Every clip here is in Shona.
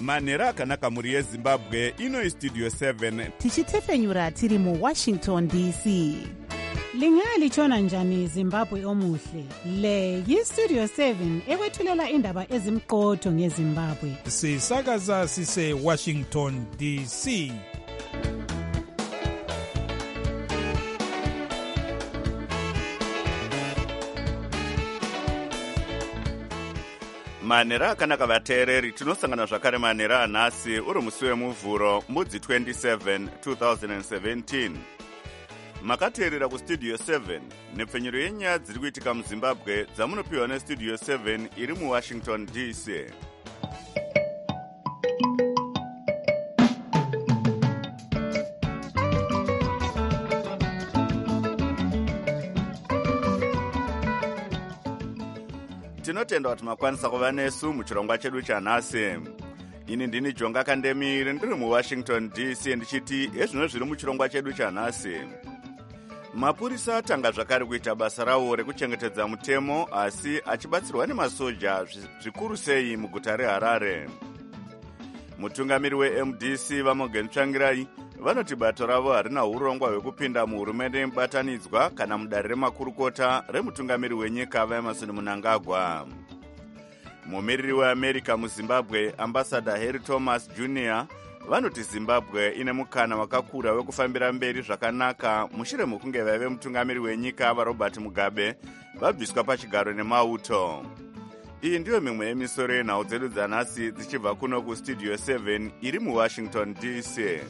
manhero akanaka mhuri yezimbabwe. Ino Studio 7 tichitefenyura tiri muWashington DC. Lingalitshona njani Zimbabwe omuhle? Le yiStudio 7 ekwethulela indaba ezimqotho ngeZimbabwe. Sisakaza sise Washington DC. manhero akanaka vateereri, tinosangana zvakare manhero anhasi uri musi wemuvhuro mbudzi 27 2017. Makateerera kustudio 7 nepfenyuro yenyaya dziri kuitika muzimbabwe dzamunopiwa nestudio 7 iri muwashington DC. Tinotenda kuti makwanisa kuva nesu muchirongwa chedu chanhasi. Ini ndini Jonga Kandemiri ndiri muWashington DC ndichiti ezvino zviri muchirongwa chedu chanhasi. Mapurisa atanga zvakare kuita basa rawo rekuchengetedza mutemo asi achibatsirwa nemasoja zvikuru sei muguta reHarare. Mutungamiri weMDC vaMorgan Tsvangirai vanoti bato ravo harina urongwa hwekupinda muhurumende yemubatanidzwa kana mudare remakurukota remutungamiri wenyika vaEmerson Mnangagwa. Mumiriri weAmerica muZimbabwe ambassador Harry Thomas Jr. vanoti Zimbabwe ine mukana wakakura wekufambira mberi zvakanaka mushure mekunge vaive mutungamiri wenyika vaRobert Mugabe vabviswa pachigaro nemauto. Iyi ndiyo mimwe yemisoro yenhau dzedu dzanhasi dzichibva kuno kustudio 7 iri muWashington DC.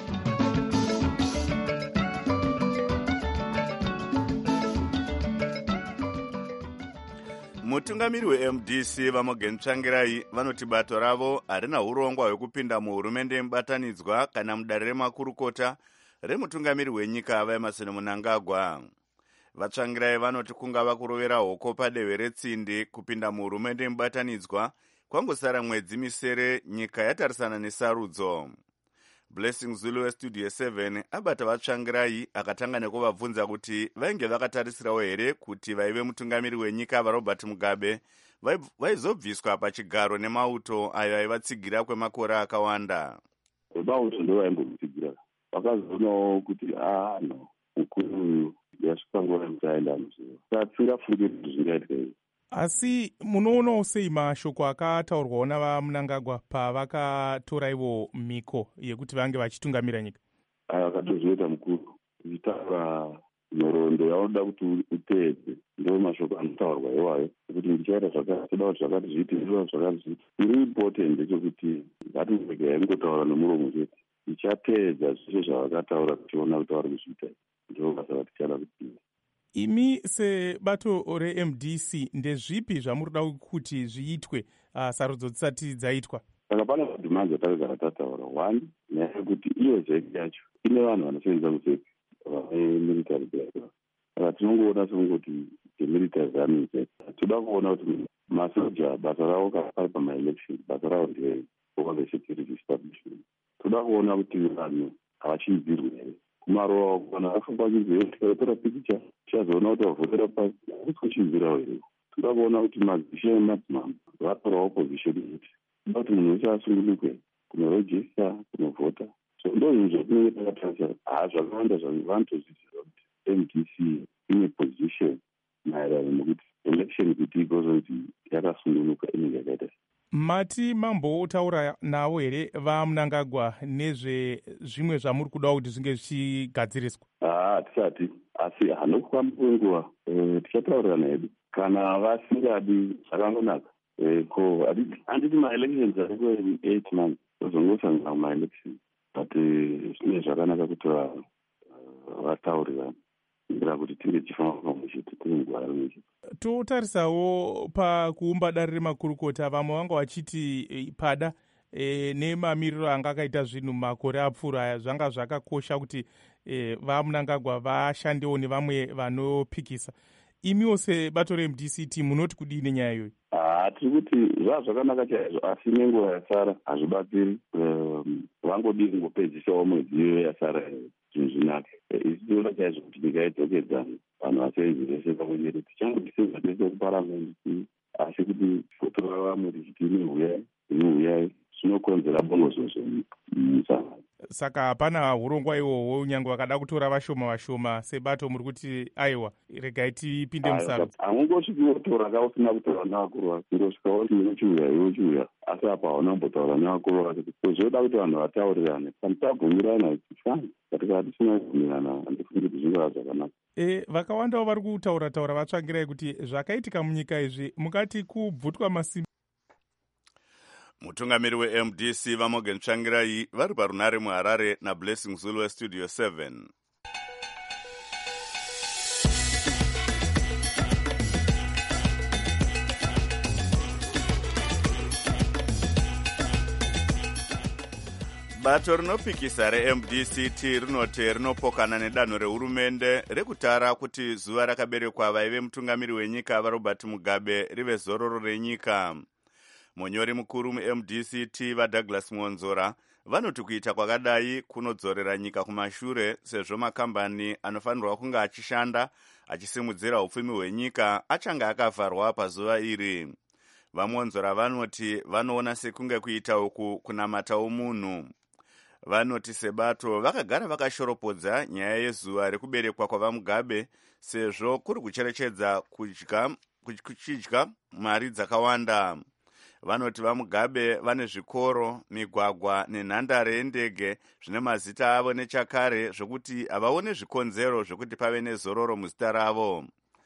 Mutungamiri weMDC vaMorgan Tsvangirai vanoti bato ravo harina urongwa hwekupinda muhurumende yemubatanidzwa kana mudare remakurukota remutungamiri wenyika vaEmerson Mnangagwa. Vatsvangirai vanoti kungava kurovera hoko padehwe retsindi kupinda muhurumende yemubatanidzwa kwangosara mwedzi misere nyika yatarisana nesarudzo. Blessing Zulu westudio 7 abata Vatsvangirai akatanga nekuvabvunza kuti vainge vakatarisirawo here kuti vaive mutungamiri wenyika vaRobert Mugabe vaizobviswa pachigaro nemauto ayo aivatsigira kwemakore akawanda. Mauto ndo vaimbomutsigira, vakazoonawo kuti no mukuru yasvika nguva yekuti aenda muzivo, tatisingafungiri kuti zvingaitika izvi. Asi munoonawo sei mashoko akataurwawo navaMnangagwa pavakatora ivo mhiko yekuti vange vachitungamira nyika? Akatozviita mukuru uchitaura nhoroondo yaunoda kuti uteedze, ndo mashoko anotaurwa iwayo kuti ndichaita zvakati, toda kuti zvakati zviite, ndoda zvakati zviite. Iri important ndechekuti ngatirege yaingotaura nomuromo chete, tichateedza zveshe zvavakataura tichiona kuti vari kuzviita, ndo basa ratichada kuti. Imi sebato reMDC ndezvipi zvamurikuda kuti zviitwe sarudzo dzisati dzaitwa? Saka pane madhimandi atakagara tataura. One, nyaya yekuti iyo zeki yacho ine vanhu vanosevenza kuzeki vanemilitary background. Saka tinongoona sengoti demilitary army zeki. Toda kuona kuti masoja basa ravo kapari pamaelection, basa ravo ndeye over the security establishment. Toda kuona kuti vanhu havachiidzirwe here. Kumarowa kana afamba chizotora pikicha chazoona kuti wavhotera pasi kuchidzirawo here. Toda kuona kuti mazishe emadzimambo vatorawo opposition kuti toda kuti munhu wese asungunuke kunorejista kunovhota. So ndo zvinhu zvatinenge takatarisa. Zvakawanda vanotozviziva kuti MDC ine position maererano nekuti election kuti igozonzi yakasungunuka inenge yakaita. Mati mambotaura navo here vaMnangagwa nezvezvimwe zvamuri kuda kuti zvinge zvichigadziriswa? Tisati, asi hanokufamba kwenguva tichataurana hedu. Kana vasingadi zvakangonaka, ko handiti maelections ariko 8 months tozongosangana kumaelections, but zvine zvakanaka kuti vataurirana kuitira kuti tinge tichifamba pamwe chete tiri nguva rimwe chete. Totarisawo pakuumba dare remakurukota, vamwe vanga vachiti pada nemamiriro anga akaita zvinhu makore apfuura aya zvanga zvakakosha kuti vaMnangagwa vashandewo nevamwe vanopikisa. Imiwo sebato reMDC munoti kudii nenyaya iyoyi? Tiri kuti zvakanaka chaizvo, asi nenguva yasara hazvibatsiri. Vangodii kungopedzisawo mwedzi iyoyo yasara zvinhu zvinake. Isi tinoda chaizvo kuti nyika idzokedzane, vanhu vasevenzi vese pamwe chete. Tichangodiseva tese kuparamende, asi kuti fotora vamwe tichiti imi huyai, zvinokonzera bongozozo munyika. Saka hapana urongwa ihwohwo unyange vakada kutora vashoma sebato muri kuti aiwa regai tipinde musaro. Hamungosviki wotora ka usina kutaura nevakuru vake, kungosvika woti iwe asi apa hauna kumbotaura nevakuru vake. Zvoda kuti vanhu vataurirane, kana tabvumirana fine, katika tisina kubvumirana handifungi kuti zvingava zvakanaka. Vakawandawo vari kutaura vatsvangirai kuti zvakaitika munyika izvi mukati kubvutwa masimba. Mutungamiri weMDC vaMorgan Tsvangirai vari parunare muHarare naBlessing Zulu weStudio 7. Bato rinopikisa reMDCT rinoti rinopokana nedanho rehurumende rekutara kuti zuva rakaberekwa vaive mutungamiri wenyika vaRobert Mugabe rive zororo renyika. Munyori mukuru muMDCT vaDouglas Muonzora vanoti kuita kwakadai kunodzorera nyika kumashure sezvo makambani anofanirwa kunge achishanda achisimudzira upfumi hwenyika achange akavharwa pazuva iri. VaMuonzora vanoti vanoona sekunge kuita uku kunamatawo munhu. Vanoti sebato vakagara vakashoropodza nyaya yezuva rekuberekwa kwavaMugabe sezvo kuri kucherechedza kuchidya mari dzakawanda. Vanoti vaMugabe vane zvikoro, migwagwa nenhandare yendege zvine mazita avo nechakare zvokuti havaone zvikonzero zvokuti pave nezororo muzita ravo.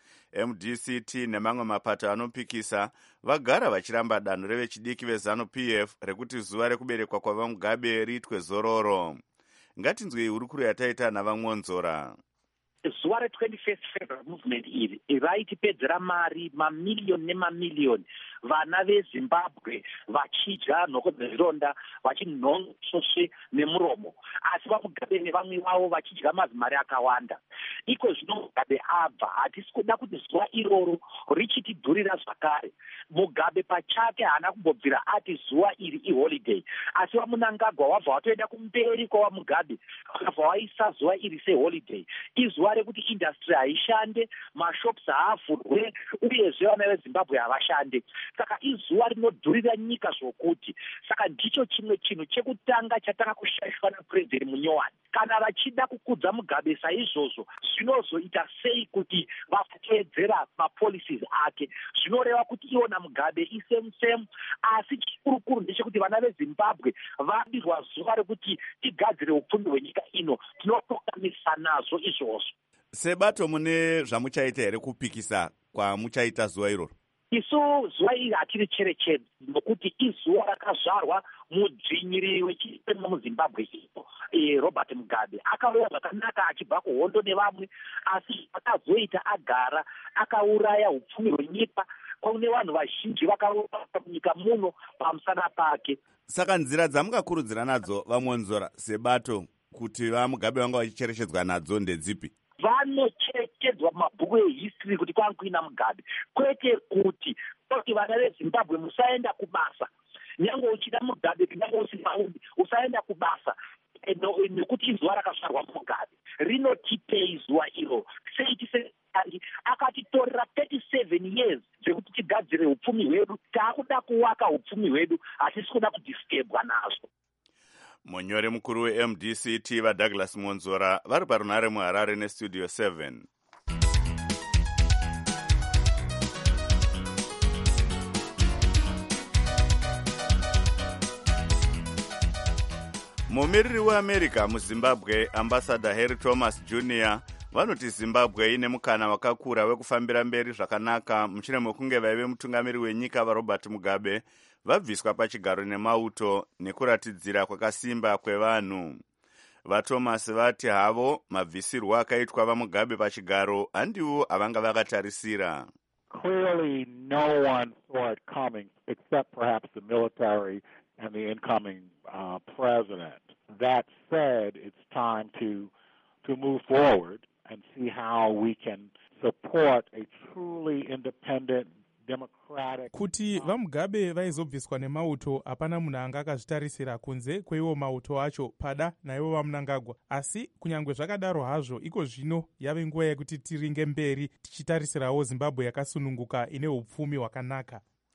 MDCT nemamwe mapato anopikisa vagara vachiramba danho revechidiki veZANU-PF rekuti zuva rekuberekwa kwavaMugabe riitwe zororo. Ngatinzwei hurukuro yataita navaMuonzora. Zuva re21st Federal Movement iri raitipedzera mari mamiliyoni nemamiliyoni. Vana veZimbabwe vachidya nhoko dzezvironda vachinhonsosve nemuromo, asi vaMugabe nevamwe vavo vachidya mazimari akawanda. Iko zvino Mugabe abva, hatisi kuda kuti zuva iroro richitidhurira zvakare. Mugabe pachake haana kumbobvira ati zuva iri iholiday, asi vaMunangagwa wabva watoenda kumberi kwavaMugabe vakabva vaisa zuva iri seholiday. Izuva rekuti industry haishande, mashops haavhurwe, uyezve vana veZimbabwe havashande. Saka izuva rinodhurira nyika zvokuti. Saka ndicho chimwe chinhu chekutanga chatanga kushaishwa naPresident Munyowani. Kana vachida kukudza Mugabe saizvozvo, zvinozoita sei kuti vateedzera mapolicies ake? Zvinoreva kuti iwona Mugabe isemu, asi chikurukuru ndechekuti vana veZimbabwe vabirwa zuva rekuti tigadzire upfumi hwenyika ino. Tinotokamisa nazvo izvozvo. Sebato mune zvamuchaita here kupikisa kwamuchaita zuva iroro? Isu zuva iri hatiri cherechedzi nokuti izuva rakazvarwa mudzvinyiri wechipemba muZimbabwe Robert Mugabe. Akauya zvakanaka achibva kuhondo nevamwe, asi akazoita agara akauraya upfumi hwenyika. Kune vanhu vazhinji vakauraya munyika muno pamusana pake. Saka nzira dzamungakurudzira nadzo vaMuonzora sebato kuti vaMugabe vanga vachicherechedzwa nadzo ndedzipi? Vanocherechedzwa mabhuku ehistory kuti kwanga kuina Mugabe, kwete kuti vana veZimbabwe musaenda kubasa. Nyange uchida Mugabe, nyange usingaudi, usaenda kubasa. Nekuti izuva rakazvarwa Mugabe rinotipei zuva iro. Akatitorera 37 years zvekuti tigadzire upfumi hwedu. Taakuda kuwaka upfumi hwedu, hatisi kuda kudisturbwa nazvo. Munyori mukuru weMDCT vaDouglas Muonzora vari parunare muHarare neStudio 7. Mumiriri weAmerica muZimbabwe Ambassador Harry Thomas Jr. vanoti Zimbabwe ine mukana wakakura wekufambira mberi zvakanaka mushure mekunge vaive mutungamiri wenyika vaRobert Mugabe vabviswa pachigaro nemauto nekuratidzira kwakasimba kwevanhu. VaThomas vati havo mabvisirwo akaitwa vaMugabe pachigaro handiwo avanga vakatarisira. Clearly no one saw it coming except perhaps the military and the incoming president. That said, it's time to move forward and see how we can support a truly independent democratic. Kuti vaMugabe vaizobviswa nemauto hapana munhu anga akazvitarisira kunze kweiwo mauto acho pada naivo vaMunangagwa, asi kunyange zvakadaro hazvo iko zvino yave nguva yekuti tiringe mberi tichitarisirawo Zimbabwe yakasununguka ine upfumi hwakanaka.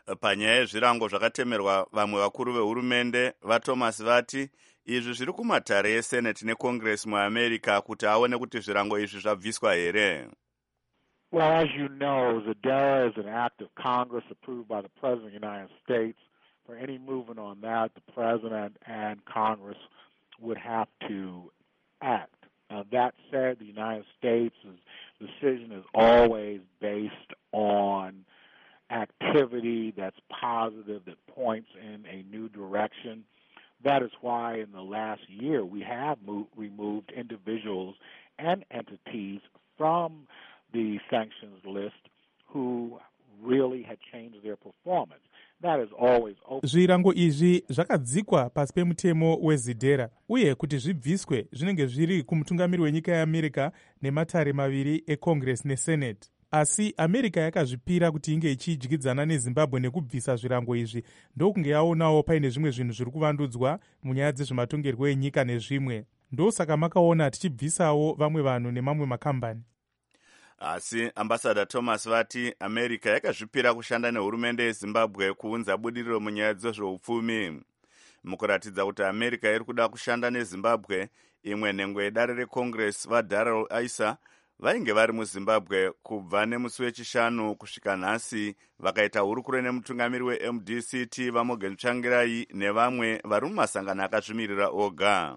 panyaya yezvirango zvakatemerwa vamwe vakuru vehurumende vaThomas vati izvi zviri kumatare eseneti necongress muamerica kuti aone kuti zvirango izvi zvabviswa here. Well, as you know, Zadara is an act of Congress approved by the President of the United States. For any movement on that, the President and Congress would have to act. That said, the United States' decision is always based on activity that's positive, that points in a new direction. That is why in the last year we have removed individuals and entities from the sanctions list who really had changed their performance. That is always open. Zvirango izvi zvakadzikwa pasi pemutemo weZidera uye kuti zvibviswe zvinenge zviri kumutungamiri wenyika yeAmerica nematare maviri eCongress neSenate. Asi America yakazvipira kuti inge ichidyidzana neZimbabwe nekubvisa zvirango izvi ndokunge yaonawo paine zvimwe zvinhu zviri kuvandudzwa munyaya dzezvematongerwo enyika nezvimwe. Ndosaka makaona tichibvisawo vamwe vanhu nemamwe makambani. Asi ambassador Thomas vati America yakazvipira kushanda nehurumende yeZimbabwe kuunza budiriro munyaya dzezveupfumi. Mukuratidza kuti America iri kuda kushanda neZimbabwe, imwe nhengo yedare reCongress vaDarrell Issa vainge vari muZimbabwe kubva nemusi wechishanu kusvika nhasi, vakaita hurukuro nemutungamiri weMDCT vaMorgan Tsvangirai nevamwe vari mumasangano akazvimirira oga.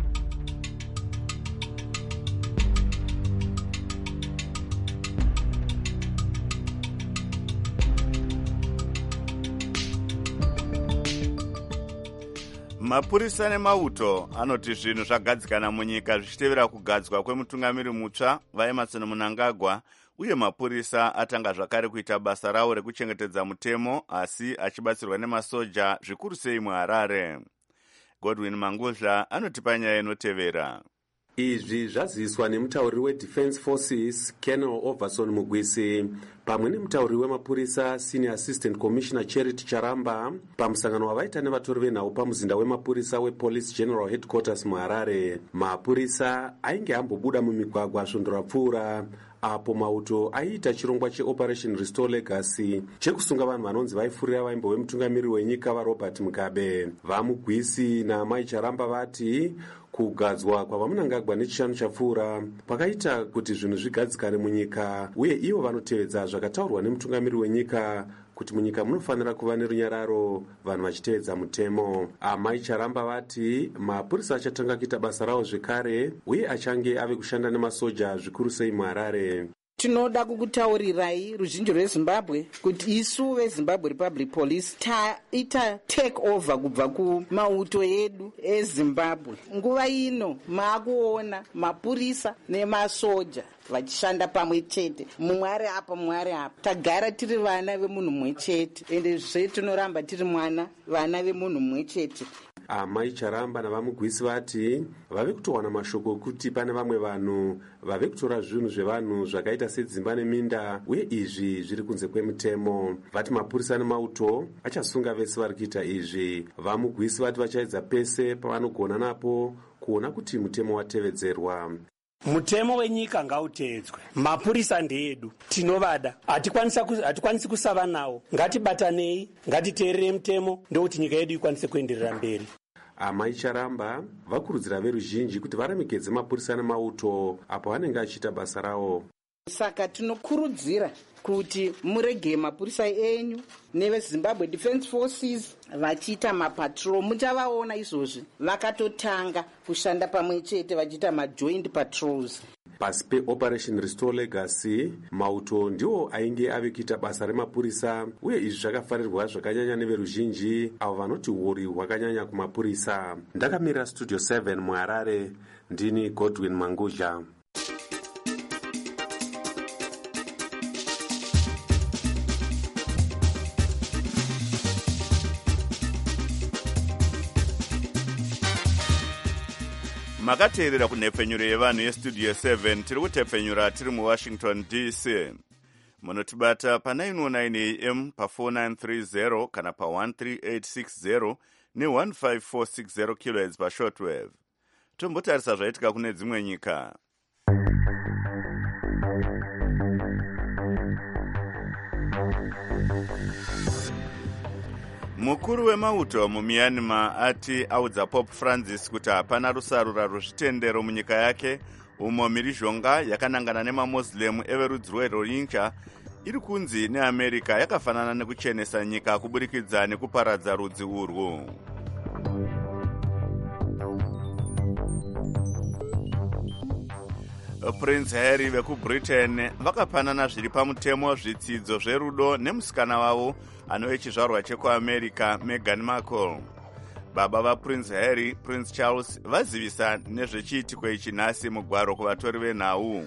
Mapurisa nemauto anoti zvinhu zvagadzikana munyika zvichitevera kugadzwa kwemutungamiri mutsva vaEmerson Mnangagwa, uye mapurisa atanga zvakare kuita basa rawo rekuchengetedza mutemo asi achibatsirwa nemasoja zvikuru sei muHarare. Godwin Mangudla anotipa nyaya inotevera. Izvi zvaziviswa nemutauriri weDefense Forces Colonel Overson Mugwisi pamwe nemutauriri wemapurisa Senior Assistant Commissioner Charity Charamba pamusangano wavaita nevatori venhau pamuzinda wemapurisa wePolice General Headquarters muHarare. Mapurisa ainge ambobuda mumigwagwa svondora pfuura apo mauto aiita chirongwa cheOperation Restore Legacy chekusunga vanhu vanonzi vaifurira vaimbo wemutungamiri wenyika vaRobert Mugabe. VaMugwisi naMai Charamba vati kugadzwa kwavaMnangagwa nechishanu chapfuura pakaita kuti zvinhu zvigadzikane munyika, uye ivo vanotevedza zvakataurwa nemutungamiri wenyika kuti munyika munofanira kuva nerunyararo vanhu vachitevedza mutemo. Amai Charamba vati mapurisa achatanga kuita basa rawo zvekare uye achange ave kushanda nemasoja zvikuru sei muHarare. Tinoda kukutaurirai ruzhinji rweZimbabwe kuti isu veZimbabwe Republic Police taita take over kubva kumauto edu eZimbabwe. Nguva ino maakuona mapurisa nemasoja vachishanda pamwe chete, mumwe ari apa mumwe ari apa. Tagara tiri vana vemunhu mumwe chete ende zve tinoramba tiri vana vemunhu mumwe chete. Amai Charamba navaMugwisi vati vave kutowana mashoko okuti pane vamwe vanhu vave kutora zvinhu zvevanhu zvakaita sedzimba neminda, uye izvi zviri kunze kwemutemo. Vati mapurisa nemauto achasunga vese vari kuita izvi. VaMugwisi vati vachaedza pese pavanogona napo kuona kuti mutemo watevedzerwa. Mutemo wenyika ngautedzwe. Mapurisa ndeedu, tinovada, hatikwanisi kusava nawo. Ngatibatanei, ngatiteerere mutemo ndokuti nyika yedu ikwanise kuenderera mberi. Amai Charamba vakurudzira veruzhinji kuti varemekedze mapurisa nemauto apo vanenge achiita basa rawo. Saka tinokurudzira kuti murege mapurisa enyu neveZimbabwe Defense Forces vachiita mapatrol. Muchavaona izvozvi vakatotanga kushanda pamwe chete vachiita majoint patrols. Pasi peOperation Restore Legacy, mauto ndiwo ainge ave kuita basa remapurisa, uye izvi zvakafarirwa zvakanyanya neveruzhinji avo vanoti huri hwakanyanya kumapurisa. Ndakamira Studio 7 muHarare, ndini Godwin Mangudla. Makateerera kunhepfenyuro yevanhu yestudio 7 tiri kutepfenyura tiri muWashington DC. Munotibata pa919 AM pa4930 kana pa13860 ne15460 kHz pashortwave. Tombotarisa zvaitika kune dzimwe nyika. Mukuru wemauto muMyanmar ati audza Pope Francis kuti hapana rusarura rwezvitendero munyika yake, umo mhirizhonga yakanangana nemaMuslim everudzi rweRohingya iri kunzi neAmerica yakafanana nekuchenesa nyika kuburikidza nekuparadza rudzi urwu. Prince Harry vekuBritain vakapanana zviri pamutemo zvitsidzo zverudo nemusikana wavo anove chizvarwa chekuAmerica Meghan Markle. Baba vaPrince Harry, Prince Charles vazivisa nezvechiitiko ichi nhasi mugwaro kuvatori venhau.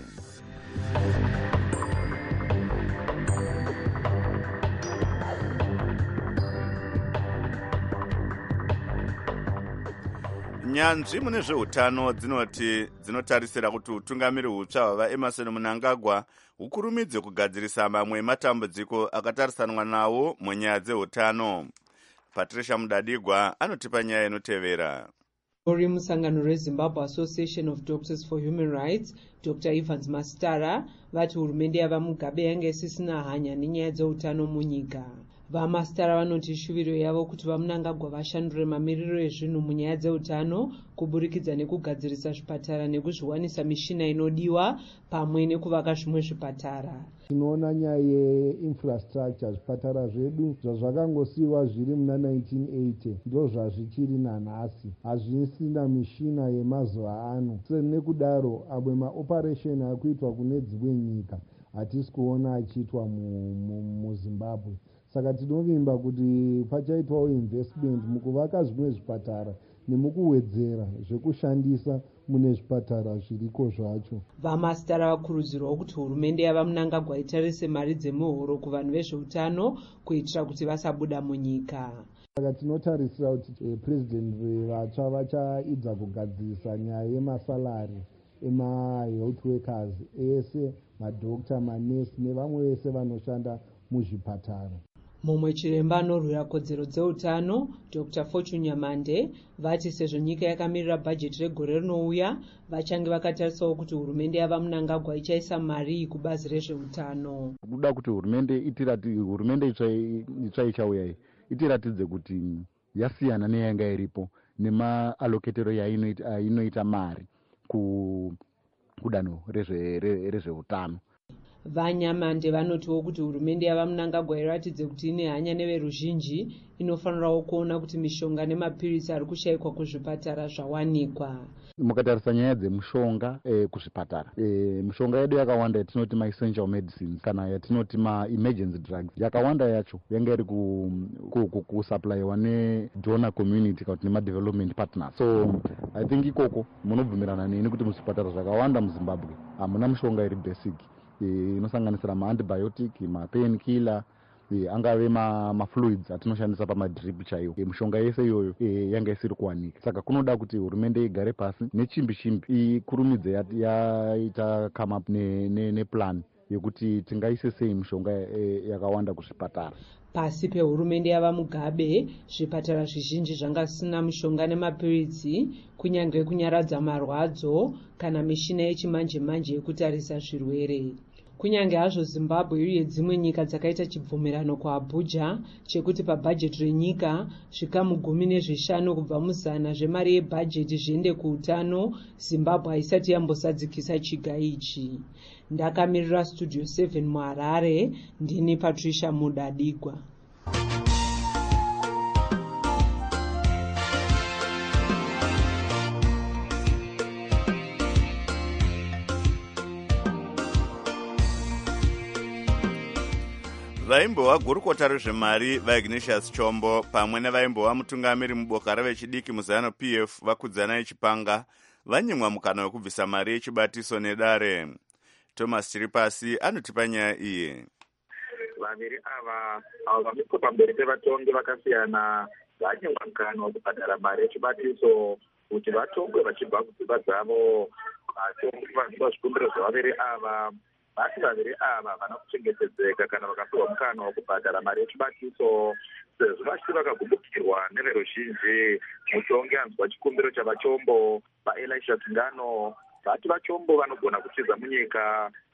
Nyanzvi mune zveutano dzinotarisira kuti utungamiri hutsva hwavaEmerson Mnangagwa hukurumidze kugadzirisa mamwe ematambudziko akatarisanwa nawo munyaya dzeutano. Patricia Mudadigwa anotipa nyaya inotevera. Uri musangano reZimbabwe Association of Doctors for Human Rights, Dr. Evans Mastara, vati hurumende yavaMugabe yange isisina hanya nenyaya dzeutano munyika. VaMastara vanoti shuviro yavo kuti vaMnangagwa vashandure mamiriro ezvinhu munyaya dzeutano kuburikidza nekugadzirisa zvipatara nekuzviwanisa mishina inodiwa pamwe nekuvaka zvimwe zvipatara. Tinoona nyaya yeinfrastructure, zvipatara zvedu zvazvakangosiyiwa zviri muna 1980 ndo zvazvichiri nanhasi, hazvisina mishina yemazuva ano. Nekudaro amwe maoperation akuitwa kune dzimwe nyika hatisi kuona achiitwa muZimbabwe. Saka tinovimba kuti pachaitwawo investment mukuvaka zvimwe zvipatara nemukuwedzera zvekushandisa mune zvipatara zviriko zvacho. VaMastara vakurudzirwa kuti hurumende yavaMnangagwa itarise mari dzemuhoro kuvanhu vezveutano kuitira kuti vasabuda munyika. Saka tinotarisira kuti president vatsva vachaidza kugadzirisa nyaya yemasalari ema-health workers ese, madokta, manesi nevamwe vese vanoshanda muzvipatara. Mumwe chiremba anorwira kodzero dzeutano, Dr. Fortune Nyamande, vati sezvo nyika yakamirira bhajeti regore rinouya, vachange vakatarisawo kuti hurumende yavaMnangagwa ichaisa mari kubazi rezveutano. Kuda kuti hurumende itsva ichauya itiratidze kuti yasiyana neyanga iripo nemaaloketero yainoita mari kudanho rezveutano. VaNyamande vanotiwo kuti hurumende yavaMnangagwa iratidze kuti ine hanya neveruzhinji, inofanirawo kuona kuti mishonga nemapirisi ari kushayikwa kuzvipatara zvawanikwa. Mukatarisa nyaya dzemushonga kuzvipatara, mishonga yedu yakawanda yatinoti ma-essential medicines kana yatinoti ma-emergency drugs, yakawanda yacho yanga iri kusupplywa nedonor community kana kuti nema-development partners. So I think ikoko munobvumirana neni kuti muzvipatara zvakawanda muZimbabwe hamuna mishonga iri basic inosanganisira ma-antibiotic, ma-pain killer, angave ma-fluids atinoshandisa pamadrip chaiwo. Mishonga yese iyoyo yanga isiri kuwanika. Saka kunoda kuti hurumende igare pasi nechimbi ikurumidze yaita come up neplan yekuti tingaise sei mishonga yakawanda kuzvipatara. Pasi pehurumende yavaMugabe, zvipatara zvizhinji zvanga zvisina mishonga nemapiritsi, kunyange kunyaradza marwadzo kana mishina yechimanje-manje yekutarisa zvirwere. Kunyange hazvo Zimbabwe iri yedzimwe nyika dzakaita chibvumirano kuAbuja chekuti pabhajeti renyika zvikamu 15 kubva muzana zvemari yebhajeti zviende kuutano, Zimbabwe haisati yambosadzikisa chiga ichi. Ndakamirira Studio 7 muHarare, ndini Patricia Mudadigwa. Vaimbova gurukota rezvemari vaIgnatius Chombo pamwe nevaimbova mutungamiri muboka revechidiki muZanu PF vakudzana Chipanga vanyimwa mukana wekubvisa mari yechibatiso nedare. Thomas Chiripasi anotipa nyaya iyi. Vaviri ava vamikwa pamberi pevatongi vakasiyana vanyimwa mukana wekubhadhara mari yechibatiso kuti vatongwe vachibva kudzimba dzavo. Vatongi vanopa zvikumbiro zvavaviri ava vasi vaviri ava vana kuchengetedzeka kana vakapiwa mukana wekubhadhara mari yechibatiso sezvo vachiti vakagumbukirwa neveruzhinji. Mutongi anzwa chikumbiro chavachombo vaElisha Tsingano vati vachombo vanogona kutiza munyika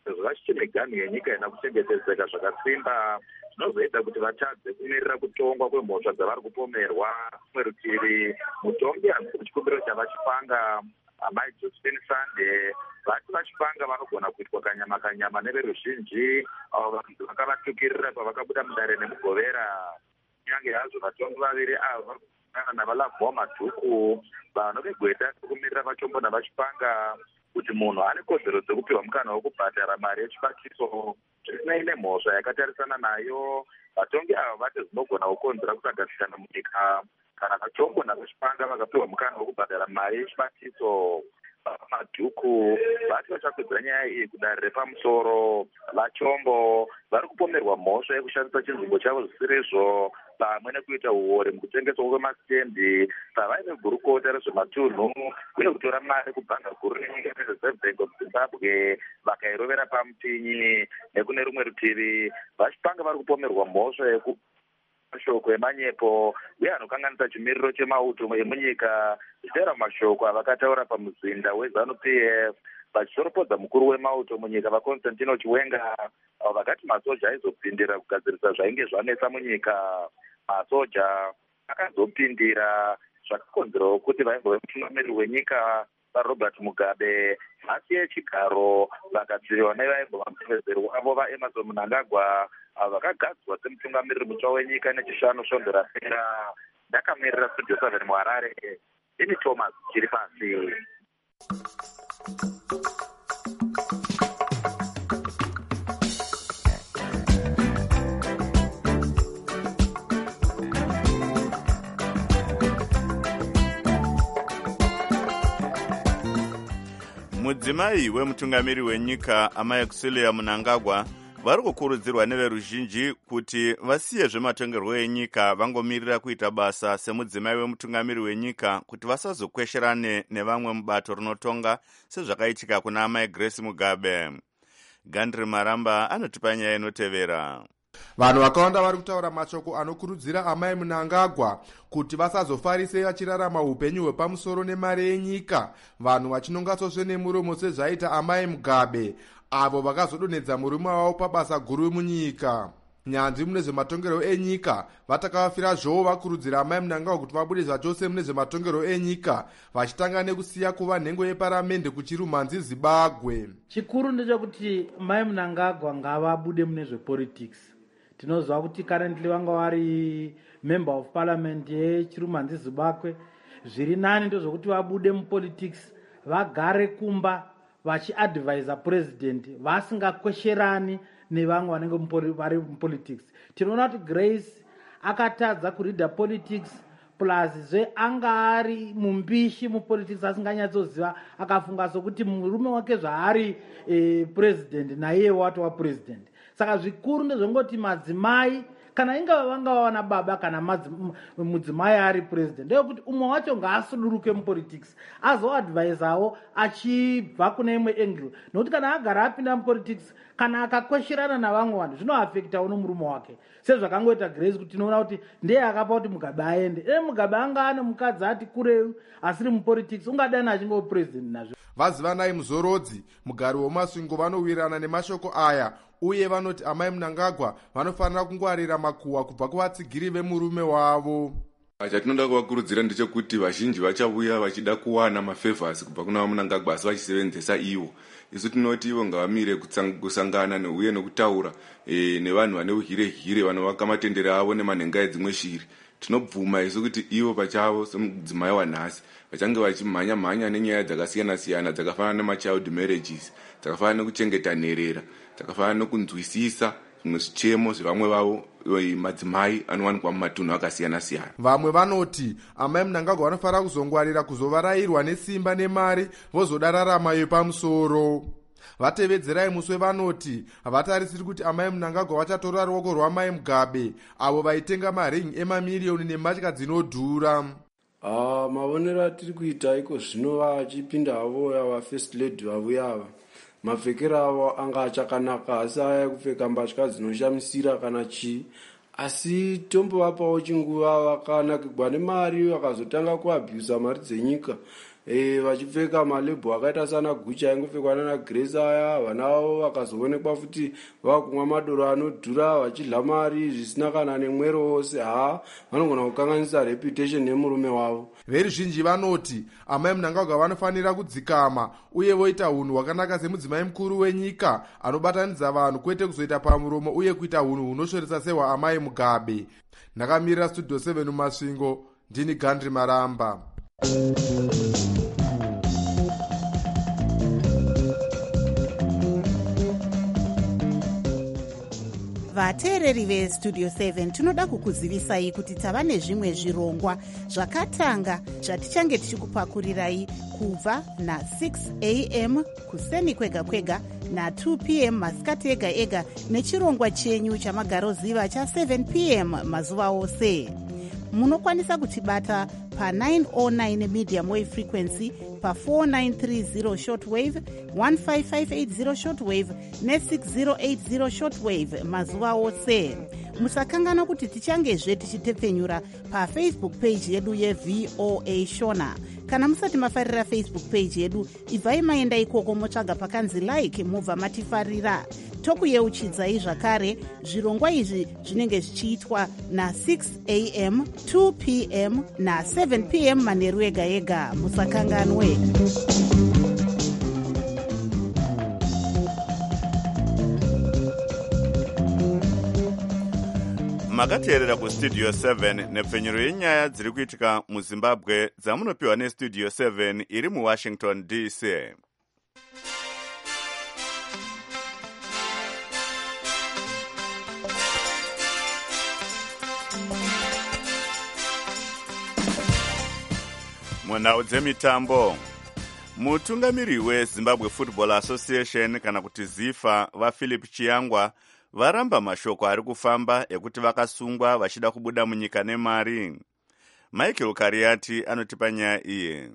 sezvo vachichine ganhu yenyika ina kuchengetedzeka zvakasimba zvinozoita kuti vatadze kumirira kutongwa kwemhosva dzavari kupomerwa. Rimwe rutivi mutongi hanzi chikumbiro chavachipanga amai Josephine Sande vati vachipanga vanogona kuitwa kanyama neveruzhinji avo vanhu vakavatukirira pavakabuda mudare nemugovera. Kunyange hazvo vatongi vaviri ava navalavhwa madhuku vanhu vegweta kumirira vachombo navachipanga kuti munhu ane kodzero dzekupiwa mukana wekubhadhara mari yechibatiso zvisinei nemhosva yakatarisana nayo. Vatongi ava vati zvinogona kukonzera kusagadzikana munyika kana vachombo navachipanga vakapiwa mukana wekubhadhara mari yechibatiso. Madhuku vati vachakwidza nyaya iyi kudare repamusoro. Vachombo vari kupomerwa mhosva yekushandisa chinzvimbo chavo zvisirizvo pamwe nekuita uori mukutengeswa kwemastendi pavaive gurukota rezvematunhu uye kutora mari kubhanga guru renyika reserve bank of Zimbabwe vakairovera pamupinyi. Nekune rumwe rutivi vachipanga vari kupomerwa mhosva mashoko emanyepo uye anokanganisa chimiriro chemauto emunyika zvichera mashoko avakataura pamuzinda weZANU-PF vachitoropodza mukuru wemauto munyika vaConstantino Chiwenga avo vakati masoja aizopindira kugadzirisa zvainge zvanetsa munyika. Masoja akazopindira zvakakonzerawo kuti vaimbo vemutungamiriri wenyika vaRobert Mugabe vasiye chigaro vakadziriwa nevaimbo vamutevezeri wavo vaEmmerson Mnangagwa avo vakagadzwa semutungamiriri mutsva wenyika nechishanu svondo rapera. Ndakamirira Studio 7 muHarare, ini Thomas chiri pasi. Mudzimai wemutungamiri wenyika amai Kusilia Mnangagwa vari kukurudzirwa neveruzhinji kuti vasiye zvematongerwo enyika vangomirira kuita basa semudzimai wemutungamiri wenyika kuti vasazokwesherane nevamwe mubato rinotonga sezvakaitika kuna amai Grace Mugabe. Gandri Maramba anotipa nyaya inotevera. Vanhu vakawanda vari kutaura mashoko anokurudzira amai Mnangagwa kuti vasazofarise vachirarama upenyu hwepamusoro nemari yenyika, vanhu vachinongatsozve nemuromo sezvaita amai Mugabe avo vakazodonhedza murume wavo pabasa guru munyika. Nyanzvi mune zvematongerwo enyika vatakavafira zvowo vakurudzira amai Mnangagwa kuti vabude zvachose mune zvematongerwo enyika vachitanga nekusiya kuva nhengo yeparamende kuchirumhanzi Zimbabwe. Chikuru ndechekuti mai Mnangagwa ngavabude mune zvepolitics. Tinoziva kuti currently vanga vari member of parliament yechirumhanzi Zimbabwe. Zviri nani ndozvokuti vabude mupolitics, vagare kumba vachiadvisa president vasingakwesherani nevamwe vanenge vari mupolitics. Tinoona kuti Grace akatadza kureader politics plus zve anga ari mumbishi mupolitics asinganyatsoziva, akafunga sokuti murume wake zvaari president naiye watova president. Saka zvikuru ndezvongoti madzimai kana ingava vangava vana baba kana mudzimai ari president ndeyekuti umwe wacho ngaasuduruke mupolitics azoadvisawo achibva kune imwe angle, nokuti kana agara apinda mupolitics kana akakwesherana navamwe vanhu zvinoafektawo nomurume wake, sezvakangoita Grace kuti tinoona kuti ndeye akapa kuti Mugabe aende. Mugabe anga ane mukadzi ati kureu asiri mupolitics ungadani achingo president nazvo. Vazivanai Muzorodzi, mugari wemasvingo, vanowirirana nemashoko aya uye vanoti amai Mnangagwa vanofanira kungwarira makuhwa kubva kuvatsigiri vemurume wavo. Chatinoda kuvakurudzira ndechekuti vazhinji vachauya vachida kuwana mafavors kubva kuna Mnangagwa asi vachisevenzesa ivo. Isu tinoti ivo ngavamire kusangana uye nekutaura nevanhu vane uhire vanovaka matendere avo nemanhenga edzimwe shiri. Tinobvuma isu kuti ivo pachavo semudzimai wanhasi vachange vachimhanya nenyaya dzakasiyana-siyana dzakafanana nemachild marriages, dzakafanana nekuchengeta nherera, dzakafanana nekunzwisisa zvimwe zvichemo zvevamwe vavo madzimai anowanikwa mumatunhu akasiyana-siyana. Vamwe vanoti amai Mnangagwa vanofanira kuzongwarira kuzovarayirwa nesimba nemari vozoda rarama yepamusoro. Vatevedzerai muswe vanoti havatarisiri kuti amai Mnangagwa vachatora ruoko rwamai Mugabe avo vaitenga maringi emamiriyoni nematya dzinodhura. Mavonero atiri kuita iko zvino vachipinda havo yava first lady vavo yava mapfekero avo anga achakanaka, asi aya kupfeka mbatya dzinoshamisira kana chii, asi tombovapawo chinguva vakanakirwa nemari vakazotanga kuabhusa mari dzenyika vachipfeka malebhu akaita sana guchi aingopfekwa nana grace aya. Vana vavo vakazoonekwa futi vakumwa madoro anodhura vachidla mari zvisina kana nemwero wose. Vanogona kukanganisa reputation yemurume wavo. Veruzhinji vanoti amai Mnangagwa vanofanira kudzikama uye voita unhu hwakanaka semudzimai mukuru wenyika anobatanidza vanhu, kwete kuzoita pamuromo uye kuita unhu hunoshoresa sehwa amai Mugabe. Ndakamirira Studio 7 mumasvingo, ndini Gandri Maramba. Vateereri veStudio 7 tinoda kukuzivisai kuti tava nezvimwe zvirongwa zvakatanga zvatichange tichikupakurirai kubva na6 am kuseni kwega kwega na2 pm masikati ega ega nechirongwa chenyu chamagaroziva cha7 pm mazuva ose. Munokwanisa kutibata pa909 medium wave frequency, pa4930 shortwave, 15580 shortwave ne6080 shortwave mazuva ose. Musakangana kuti tichangezve tichitepfenyura pafacebook page yedu yeVOA Shona. Kana musati mafarira Facebook page yedu, ibvai maenda ikoko motsvaga pakanzi like mubva matifarira. Tokuyeuchidzai zvakare zvirongwa izvi zvinenge zvichiitwa na6 am, 2 pm na7 pm manheru ega ega. Musakanganwe. Makateerera kuStudio 7 nepfenyuro yenyaya dziri kuitika muZimbabwe dzamunopiwa neStudio 7 iri muWashington DC. Munhau dzemitambo, mutungamiri weZimbabwe Football Association kana kuti ZIFA vaPhilip Chiyangwa varamba mashoko ari kufamba ekuti vakasungwa vachida kubuda munyika nemari. Michael Kariati anotipa nyaya iye.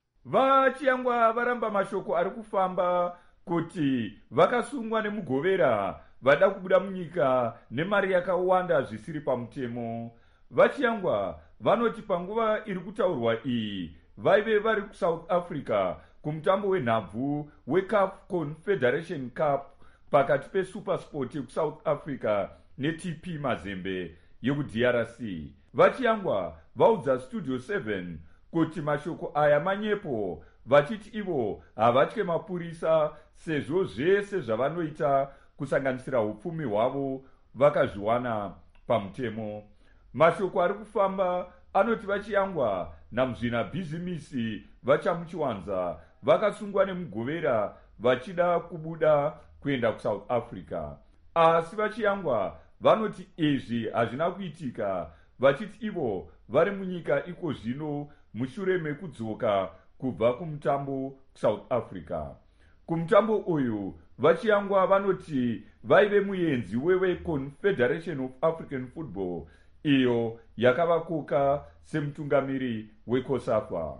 VaChiyangwa varamba mashoko ari kufamba kuti vakasungwa nemugovera vada kubuda munyika nemari yakawanda zvisiri pamutemo. VaChiyangwa vanoti panguva iri kutaurwa iyi vaive vari kuSouth Africa kumutambo wenhabvu weCAF Confederation Cup pakati peSupersport yekuSouth Africa neTP Mazembe yekuDRC. VaChiyangwa vaudza Studio 7 kuti mashoko aya manyepo, vachiti ivo havatye mapurisa sezvo zvese zvavanoita kusanganisira upfumi hwavo vakazviwana pamutemo. Mashoko ari kufamba anoti VaChiyangwa naMuzvina Bhizimisi vaChamuchiwanza vakasungwa nemugovera vachida kubuda kuenda kuSouth Africa. Asi VaChiyangwa vanoti izvi hazvina kuitika, vachiti ivo vari munyika iko zvino mushure mekudzoka kubva kumutambo kuSouth Africa. Kumutambo uyu VaChiyangwa vanoti vaive muenzi weConfederation of African Football iyo yakavakoka semutungamiri weCOSAFA.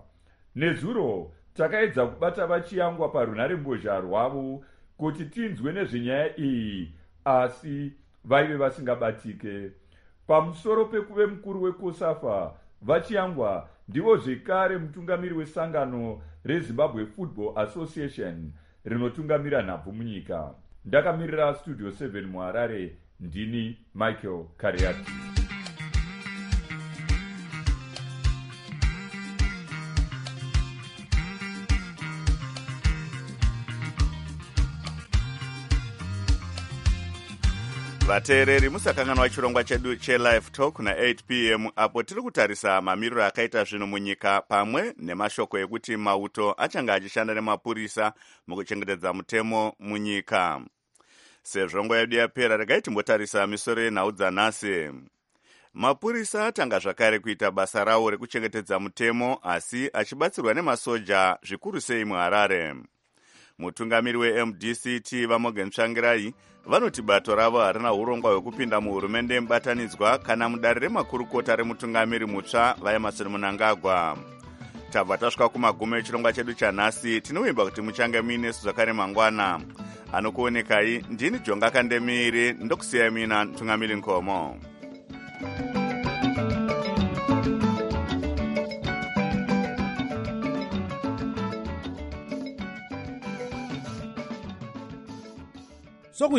Nezuro takaedza kubata VaChiyangwa parunharembozha rwavo kuti tinzwe nezvenyaya iyi, asi vaive vasingabatike. Pamusoro pekuve mukuru weCOSAFA, VaChiyangwa ndivo zvekare mutungamiri wesangano reZimbabwe Football Association rinotungamira nhabvu munyika. Ndakamirira Studio 7 muHarare, ndini Michael Kariati. Vateereri, musakanganwa chirongwa chedu cheLive Talk na8 pm apo tiri kutarisa mamiriro akaita zvino munyika pamwe nemashoko ekuti mauto achanga achishanda nemapurisa mukuchengetedza mutemo munyika. Sezvo nguva yedu yapera, regai timbotarisa misoro yenhau dzanhasi. Mapurisa atanga zvakare kuita basa rawo rekuchengetedza mutemo, asi achibatsirwa nemasoja zvikuru sei muHarare. Mutungamiri weMDCT vaMorgan Tsvangirai vanoti bato ravo harina urongwa hwekupinda muhurumende mubatanidzwa kana mudare remakurukota remutungamiri mutsva vaEmmerson Mnangagwa. Tabva tasvika kumagumo echirongwa chedu chanhasi. Tinovimba kuti muchange muinesu zvakare mangwana. Anokuonekai ndini Jonga Kandemiri, ndokusiyai mina Tungamiri Nkomo.